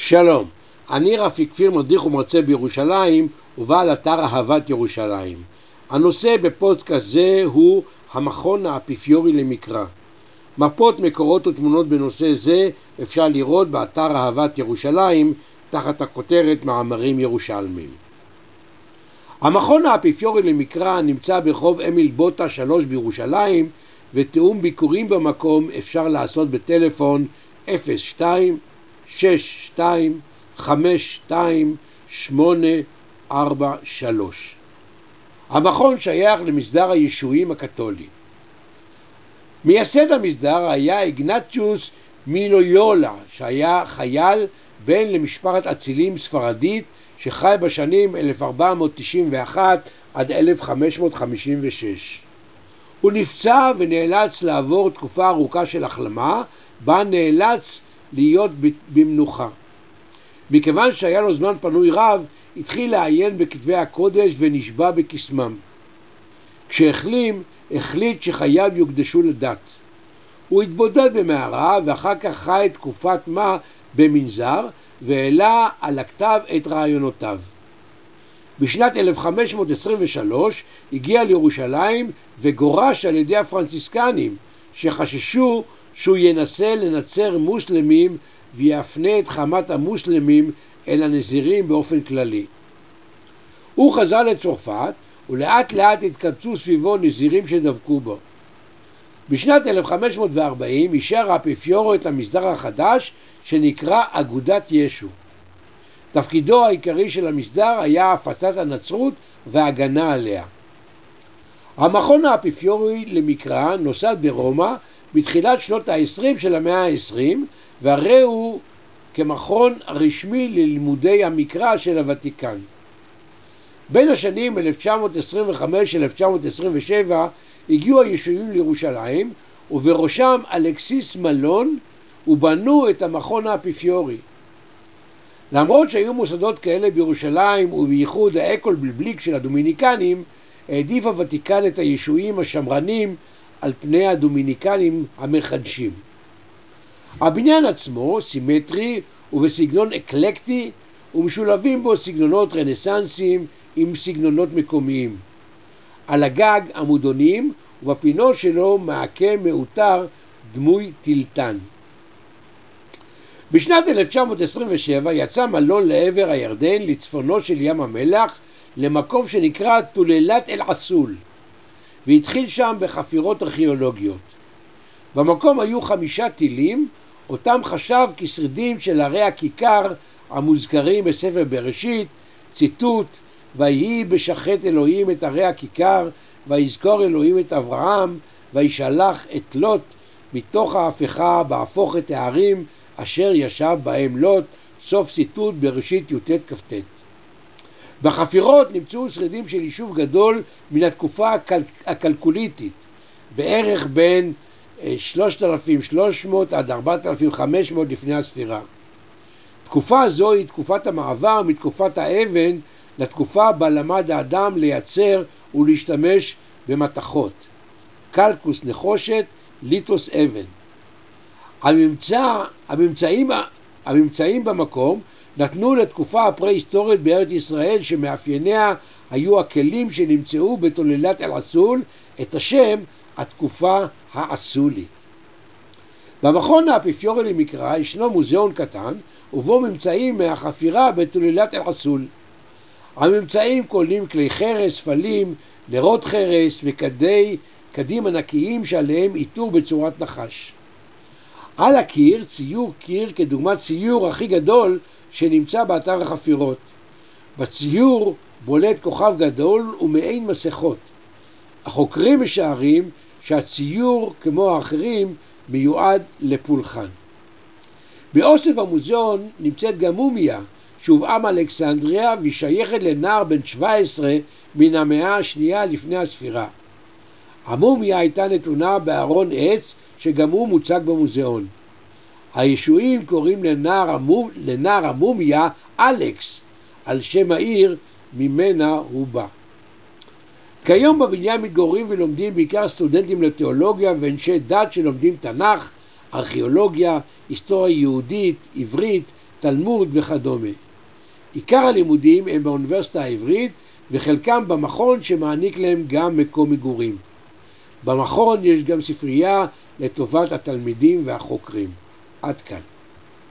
שלום, אני רפי כפיר, מדריך ומרצה בירושלים ובעל אתר אהבת ירושלים. הנושא בפודקאסט זה הוא המכון האפיפיורי למקרא. מפות, מקורות ותמונות בנושא זה אפשר לראות באתר אהבת ירושלים תחת הכותרת מאמרים ירושלמיים. המכון האפיפיורי למקרא נמצא ברחוב אמיל בוטה 3 בירושלים, ותיאום ביקורים במקום אפשר לעשות בטלפון 02-62-52-843. המכון שייך למסדר הישועים הקתולי. מייסד המסדר היה איגנטיוס מלויולה, שהיה חייל בן למשפחת אצילים ספרדית שחי בשנים 1491 עד 1556. הוא נפצע ונאלץ לעבור תקופה ארוכה של החלמה, בה נאלץ להיות במנוחה. מכיוון שהיה לו זמן פנוי רב, התחיל לעיין בכתבי הקודש ונשבע בקסמם. כשהחלים, החליט שחייו יוקדשו לדת. הוא התבודד במערה ואחר כך חי תקופת מה במנזר, והעלה על הכתב את רעיונותיו. בשנת 1523 הגיע לירושלים וגורש על ידי הפרנציסקנים, שחששו שהוא ינסה לנצר מוסלמים ויפנה את חמת המוסלמים אל הנזירים באופן כללי. הוא חזר לצרפת ולאט לאט התקבצו סביבו נזירים שדבקו בו. בשנת 1540 אישר האפיפיורו את המסדר החדש שנקרא אגודת ישו. תפקידו העיקרי של המסדר היה הפצת הנצרות והגנה עליה. המכון האפיפיורי למקרא נוסד ברומא בתחילת שנות ה-20 של המאה ה-20, והרי הוא כמכון רשמי ללימודי המקרא של הוותיקן. בין השנים 1925-1927 הגיעו הישועים לירושלים, ובראשם אלכסיס מלון, ובנו את המכון האפיפיורי. למרות שהיו מוסדות כאלה בירושלים ובייחוד האקול בלבליק של הדומיניקנים, העדיף הוותיקן את הישועים השמרנים על פני הדומיניקנים המחדשים. הבניין עצמו סימטרי ובסגנון אקלקטי, ומשולבים בו סגנונות רנסנסיים עם סגנונות מקומיים. על הגג עמודונים, ובפינות שלו מעקה מאותר דמוי טילטן. בשנת 1927 יצא מלון לעבר הירדן לצפונו של ים המלח, למקום שנקרא תוללת אל עסול, והתחיל שם בחפירות ארכיאולוגיות. במקום היו 5 טילים, אותם חשב כשרידים של ערי הכיכר המוזכרים בספר בראשית, ציטוט: ויהי בשחט אלוהים את ערי הכיכר, ויזכור אלוהים את אברהם, וישלח את לוט מתוך ההפכה בהפוך את הערים אשר ישב בהם לוט. סוף ציטוט בראשית י"ט כ"ט. בחפירות נמצאו שרידים של יישוב גדול מן התקופה הקלקוליתית, בערך בין 3,300 עד 4,500 לפני הספירה. תקופה זו היא תקופת המעבר מתקופת האבן לתקופה בה למד האדם לייצר ולהשתמש במתכות. קלקוס נחושת, ליטוס אבן. הממצאים במקום נתנו לתקופה הפרה-היסטורית בארץ ישראל, שמאפייניה היו הכלים שנמצאו בתוללת אל עסול, את השם התקופה העסולית. במכון האפיפיורי למקרא ישנו מוזיאון קטן ובו ממצאים מהחפירה בתוללת אל עסול. הממצאים כוללים כלי חרס, ספלים, נרות חרס וכדים ענקיים שעליהם עיטור בצורת נחש. על הקיר ציור קיר כדוגמת ציור הכי גדול שנמצא באתר החפירות. בציור בולט כוכב גדול ומעין מסכות. החוקרים משערים שהציור כמו האחרים מיועד לפולחן. באוסף המוזיאון נמצאת גם מומיה שהובאה מאלכסנדריה והיא שייכת לנער בן 17 מן המאה השנייה לפני הספירה. המומיה הייתה נתונה בארון עץ שגם הוא מוצג במוזיאון. הישועים קוראים לנער המומיה אלכס, על שם העיר ממנה הוא בא. כיום בבניין מתגוררים ולומדים בעיקר סטודנטים לתיאולוגיה ואנשי דת שלומדים תנ"ך, ארכיאולוגיה, היסטוריה יהודית, עברית, תלמוד וכדומה. עיקר הלימודים הם באוניברסיטה העברית וחלקם במכון שמעניק להם גם מקום מגורים. במכון יש גם ספרייה לטובת התלמידים והחוקרים. עד כאן.